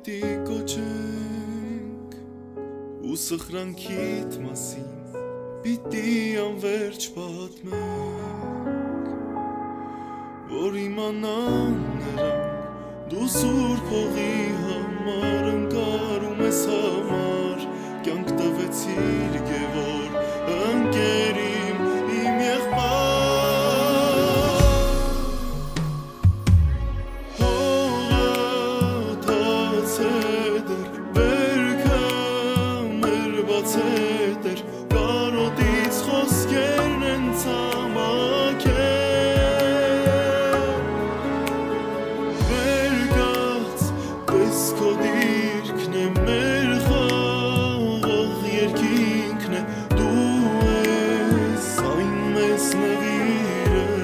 պիտի կոչենք ու սխրանքիդ մասին պիտի անվերջ պատմենք, որ իմանան նրանք դու սուրբ հողի համար ընկարում ես համար, կյանք տվեցիր Գևոր ընկերիմ իմ եղբայր, հողաթաց է դեռ բերքը մեր բաց է դեռ, կարոտից խոսքերն են ցամաքել, վերգած տեսքո դիրքն է մեր խաղաղ երկինքն է, դու ես այն մեզ նվիրել,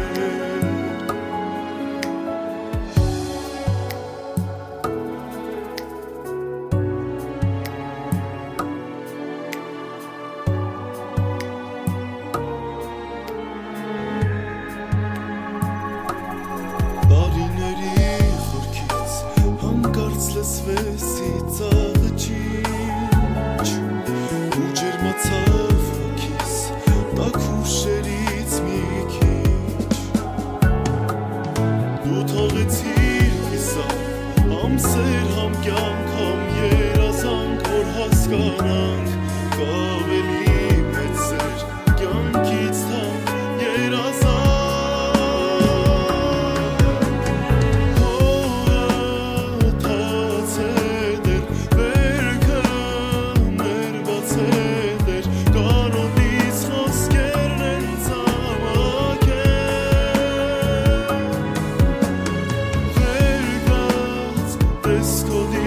տարիների խորքից հանկարծ լսվեցի ծաղջինչ, ու ջերմացավ հոգիս տաք հուշերից մի քիչ, դու թողեցիր կիսավ ամսեր համ կյանք համ երազանք, որ հասկանանք կավելի մեծ էր կյանքից թանկ երազանք, հողաթաց է դեռ վերքը մեր բաց է դեռ, կարոտից խոսքերն են ցամաքել, վերգած տեսքո